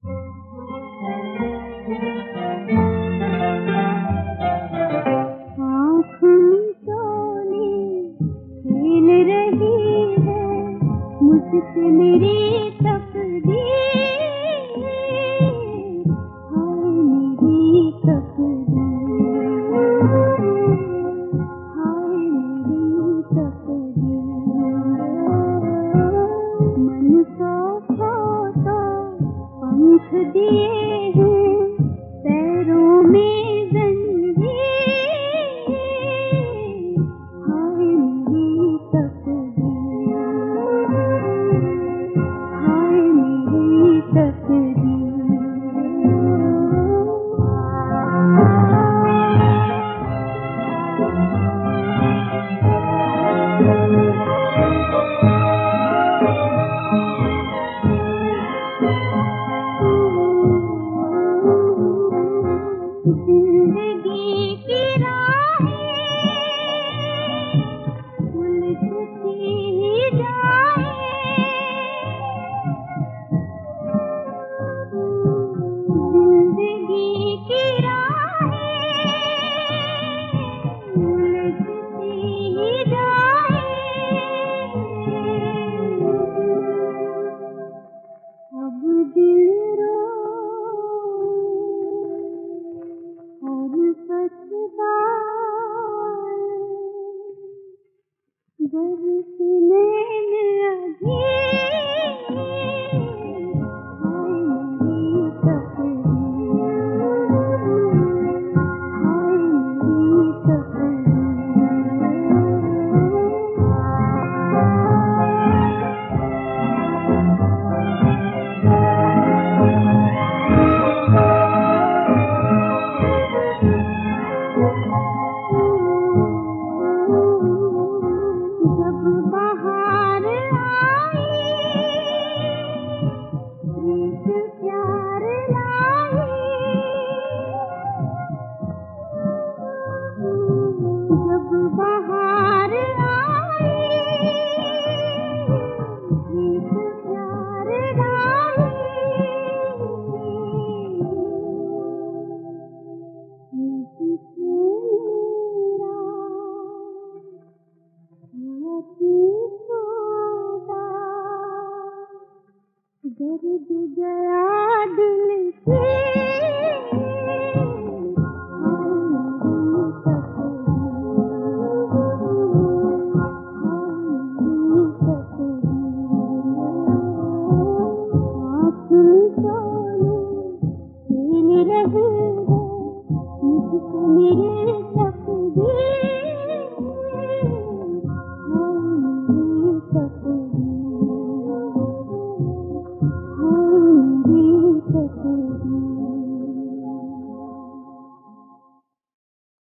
आँख मिचौली खेल रही है मुझसे मेरी तकदीर, हाय मेरी तकदीर, हाय मेरी तकदीर। मन को तो पंख दिए हैं पैरों में जंजीर, हाय मेरी तकदीर, हाय मेरी तकदीर। जिंदगी की राहें उलझती ही जाएं, जिंदगी की राहें उलझती ही जाएं। अब दिल रो और सचदार बरसे नैन अधीर, हाय मेरी तकदीर, हाय मेरी तकदीर। जब बहार आई प्रीत प्यार लाई, जब बहार आई प्रीत प्यार लाई, नहीं तेरा दर्द गया दिल से, हाय मेरी तकदीर, हाय मेरी तकदीर। आँख मिचौली खेल रही